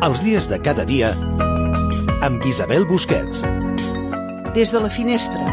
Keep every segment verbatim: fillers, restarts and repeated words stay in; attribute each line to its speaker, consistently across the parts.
Speaker 1: Els dies de cada dia amb Isabel Busquets.
Speaker 2: Des de la finestra.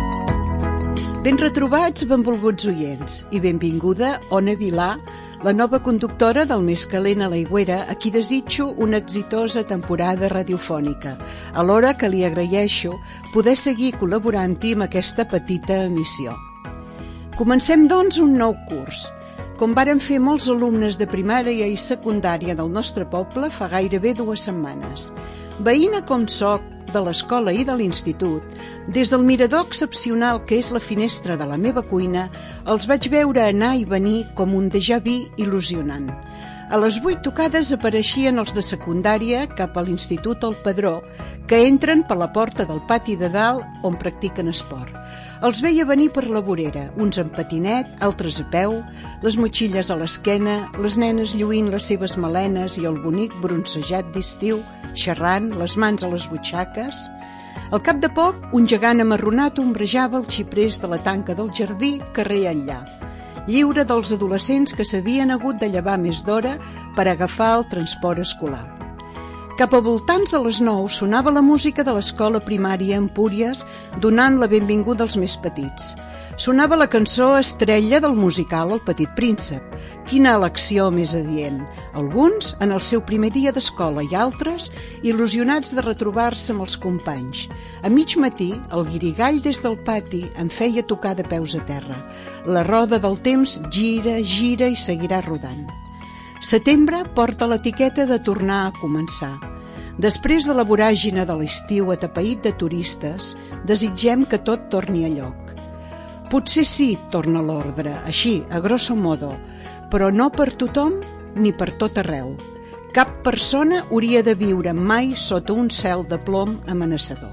Speaker 2: Ben retrobats, benvolguts oients, i benvinguda Ona Vilà, la nova conductora del Més calent a l'aigüera, a qui desitjo una exitosa temporada radiofònica, alhora que li agraeixo poder seguir col·laborant-hi amb aquesta petita emissió. Comencem, doncs, un nou curs, com varen fer molts alumnes de primària i secundària del nostre poble fa gairebé dues setmanes. Veïna com soc de l'escola i de l'institut, des del mirador excepcional que és la finestra de la meva cuina, els vaig veure anar i venir com un déjà vu il·lusionant. A les vuit tocades apareixien els de secundària cap a l'Institut El Pedró, que entren per la porta del pati de dalt on practiquen esport. Els veia venir per la vorera, uns en patinet, altres a peu, les motxilles a l'esquena, les nenes lluint les seves melenes i el bonic bronzejat d'estiu, xerrant, les mans a les butxaques. Al cap de poc, un gegant amarronat ombrejava els xiprers de la tanca del jardí carrer enllà, lliure dels adolescents que s'havien hagut de llevar més d'hora per agafar el transport escolar. Cap a voltants de les nou sonava la música de l'escola primària Empúries donant la benvinguda als més petits. Sonava la cançó estrella del musical El Petit Príncep. Quina elecció més adient. Alguns en el seu primer dia d'escola i altres il·lusionats de retrobar-se amb els companys. A mig matí, el guirigall des del pati em feia tocar de peus a terra. La roda del temps gira, gira i seguirà rodant. Setembre porta l'etiqueta de tornar a començar. Després de la voràgina de l'estiu atapeït de turistes, desitgem que tot torni a lloc. Potser sí, torna l'ordre, així, a grosso modo, però no per tothom ni per tot arreu. Cap persona hauria de viure mai sota un cel de plom amenaçador.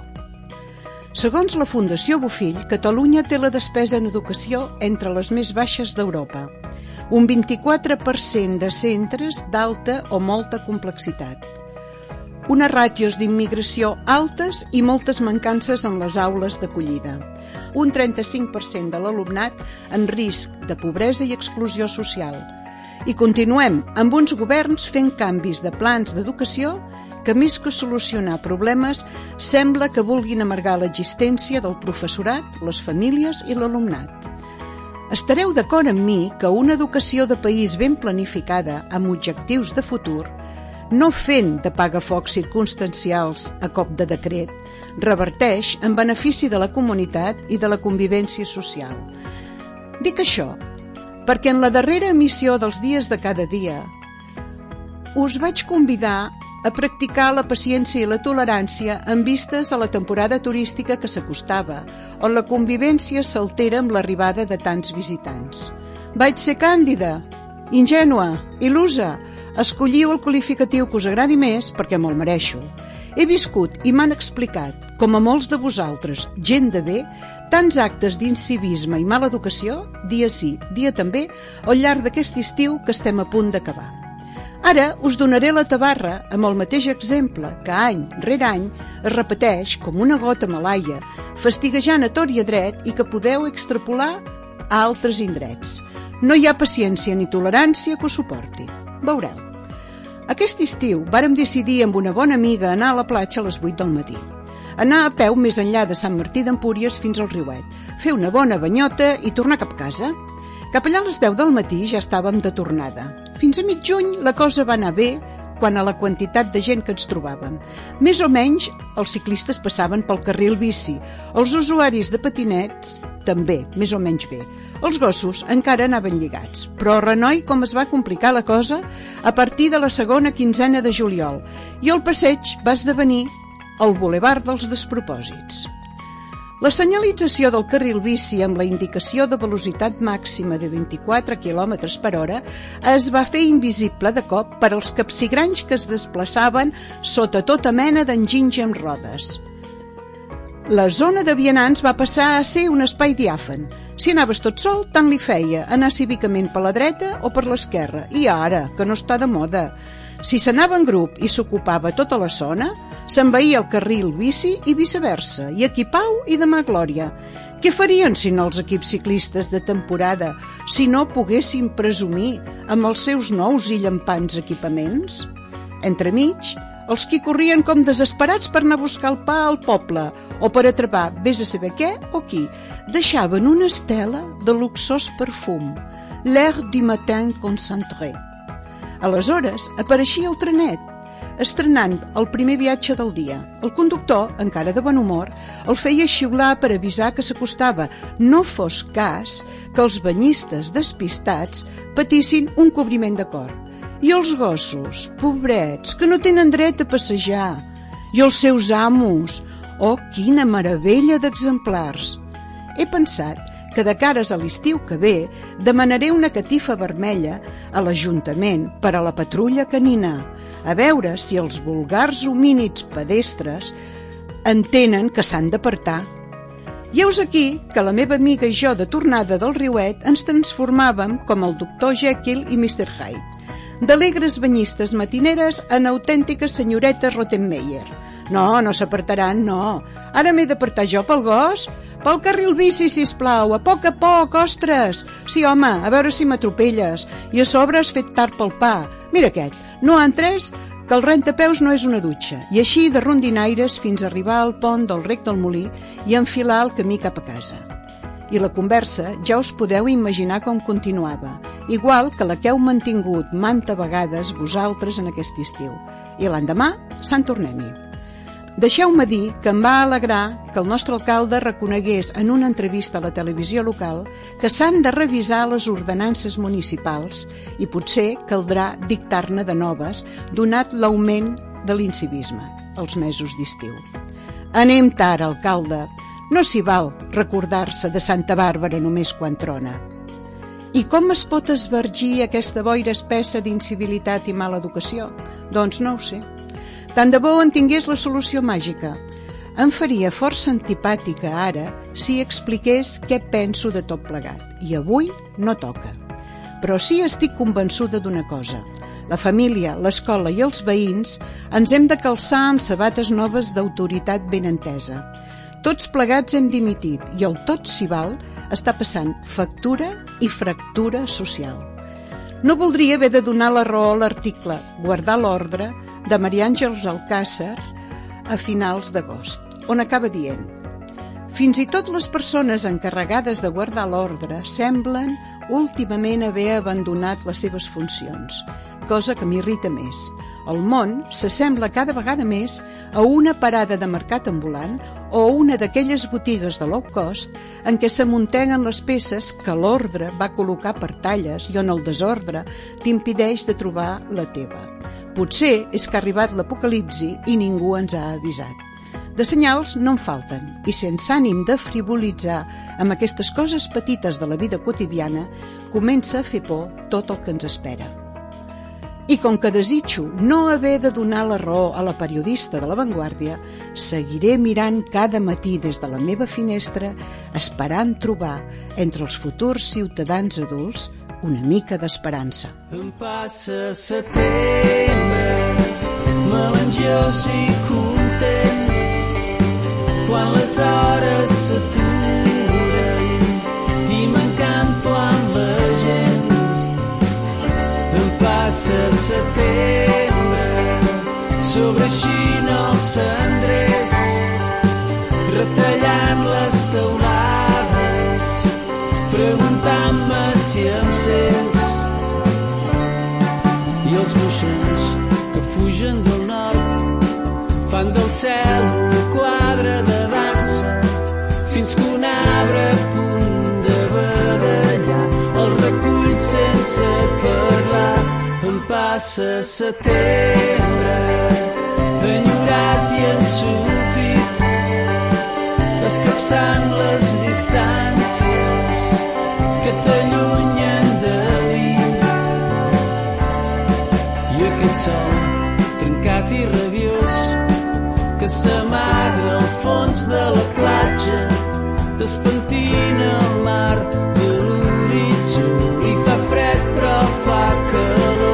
Speaker 2: Segons la Fundació Bofill, Catalunya té la despesa en educació entre les més baixes d'Europa. Un vint-i-quatre per cent de centres d'alta o molta complexitat. Unes ràtios d'immigració altes i moltes mancances en les aules d'acollida. Un trenta-cinc per cent de l'alumnat en risc de pobresa i exclusió social. I continuem amb uns governs fent canvis de plans d'educació que més que solucionar problemes sembla que vulguin amargar l'existència del professorat, les famílies i l'alumnat. Estareu d'acord amb mi que una educació de país ben planificada amb objectius de futur, no fent de pagafocs circumstancials a cop de decret, reverteix en benefici de la comunitat i de la convivència social. Dic això perquè en la darrera emissió dels dies de cada dia us vaig convidar a practicar la paciència i la tolerància en vistes a la temporada turística que s'acostava, on la convivència s'altera amb l'arribada de tants visitants. Vaig ser càndida, ingènua, il·lusa. Escolliu el qualificatiu que us agradi més perquè me'l mereixo. He viscut i m'han explicat, com a molts de vosaltres, gent de bé, tants actes d'incivisme i mala educació, dia sí, dia també, al llarg d'aquest estiu que estem a punt d'acabar. Ara us donaré la tabarra amb el mateix exemple que any rere any es repeteix com una gota malaia, fastiguejant a tort i a dret i que podeu extrapolar a altres indrets. No hi ha paciència ni tolerància que ho suporti. Veureu. Aquest estiu vàrem decidir amb una bona amiga anar a la platja a les vuit del matí. Anar a peu més enllà de Sant Martí d'Empúries fins al Riuet, fer una bona banyota i tornar cap a casa. Cap allà a les deu del matí ja estàvem de tornada. Fins a mig juny la cosa va anar bé quant a la quantitat de gent que ens trobàvem. Més o menys els ciclistes passaven pel carril bici, els usuaris de patinets també, més o menys bé. Els gossos encara anaven lligats, però renoi com es va complicar la cosa a partir de la segona quinzena de juliol i el passeig va esdevenir el bulevard dels despropòsits. La senyalització del carril bici amb la indicació de velocitat màxima de vint-i-quatre quilòmetres per hora es va fer invisible de cop per als capsigranys que es desplaçaven sota tota mena d'enginys amb rodes. La zona de vianants va passar a ser un espai diàfan. Si anaves tot sol, tant li feia anar cívicament per la dreta o per l'esquerra. I ara, que no està de moda. Si s'anava en grup i s'ocupava tota la zona, s'envaïa el carril bici i viceversa, i aquí pau i demà glòria. Què farien si no els equips ciclistes de temporada si no poguessin presumir amb els seus nous i llampants equipaments? Entremig, els qui corrien com desesperats per anar a buscar el pa al poble o per atrapar vés a saber què o qui, deixaven una estela de luxós perfum, l'air du matin concentré. Aleshores apareixia el trenet, estrenant el primer viatge del dia. El conductor, encara de bon humor, el feia xiular per avisar que s'acostava. No fos cas que els banyistes despistats patissin un cobriment de cor. I els gossos, pobrets, que no tenen dret a passejar. I els seus amos. Oh, quina meravella d'exemplars! He pensat que de cares a l'estiu que ve demanaré una catifa vermella a l'Ajuntament per a la patrulla canina, a veure si els vulgars homínids pedestres entenen que s'han d'apartar. I heus aquí que la meva amiga i jo de tornada del riuet ens transformàvem com el doctor Jekyll i mister Hyde, d'alegres banyistes matineres en autèntiques senyoretes Rottenmeier. No, no s'apartaran, no. Ara m'he d'apartar jo pel gos? Pel carril bici, sisplau, a poc a poc, ostres! Sí, home, a veure si m'atropelles. I a sobre has fet tard pel pa. Mira aquest, no entres, que el rentapeus no és una dutxa. I així de rondinaires fins a arribar al pont del Rec del Molí i enfilar el camí cap a casa. I la conversa ja us podeu imaginar com continuava, igual que la que heu mantingut manta vegades vosaltres en aquest estiu. I l'endemà, Sant Tornem-hi. Deixeu-me dir que em va alegrar que el nostre alcalde reconegués en una entrevista a la televisió local que s'han de revisar les ordenances municipals i potser caldrà dictar-ne de noves, donat l'augment de l'incivisme els mesos d'estiu. Anem tard, alcalde. No s'hi val recordar-se de Santa Bàrbara només quan trona. I com es pot esvergir aquesta boira espessa d'incivilitat i mala educació? Doncs no ho sé. Tant de bo en tingués la solució màgica. Em faria força antipàtica ara si expliqués què penso de tot plegat. I avui no toca. Però sí estic convençuda d'una cosa. La família, l'escola i els veïns ens hem de calçar amb sabates noves d'autoritat ben entesa. Tots plegats hem dimitit i el tot s'hi val està passant factura i fractura social. No voldria haver de donar la raó a l'article Guardar l'ordre de Maria Àngels Alcàsser a finals d'agost, on acaba dient: fins i tot les persones encarregades de guardar l'ordre semblen últimament haver abandonat les seves funcions, cosa que m'irrita més. El món s'assembla cada vegada més a una parada de mercat ambulant o una d'aquelles botigues de low cost en què s'amunteguen les peces que l'ordre va col·locar per talles i on el desordre t'impedeix de trobar la teva. Potser és que ha arribat l'apocalipsi i ningú ens ha avisat. De senyals no en falten, i sense ànim de frivolitzar amb aquestes coses petites de la vida quotidiana, comença a fer por tot el que ens espera. I com que desitjo no haver de donar la raó a la periodista de La Vanguardia, seguiré mirant cada matí des de la meva finestra, esperant trobar entre els futurs ciutadans adults una mica d'esperança.
Speaker 3: Em passa setembre, melangiós i content, quan les hores s'aturen i m'encanto amb la gent. Em passa setembre, sobreixint els cendrers, retallant les teulades, preguntant-me si em sents. I els moixons que fugen del nord fan del cel un quadre de dansa, fins que un arbre a punt de badallar el recull sense parlar. Em passa setembre, enyorat i ensupit, escapçant les distàncies que t'allunyen de mi. I aquest sol trencat i rabiós que s'amaga al fons de la platja, despentina el mar de l'horitzó i fa fred però fa calor.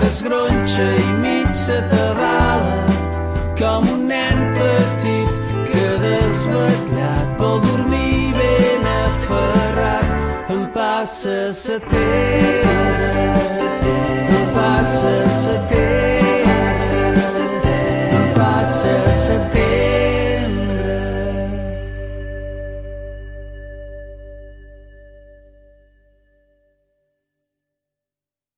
Speaker 3: es gronxa i mig s'atabala com un nen petit que desvetllat vol dormir ben aferrat. Em passa sa temps, em passa sa temps, em passa sa temps.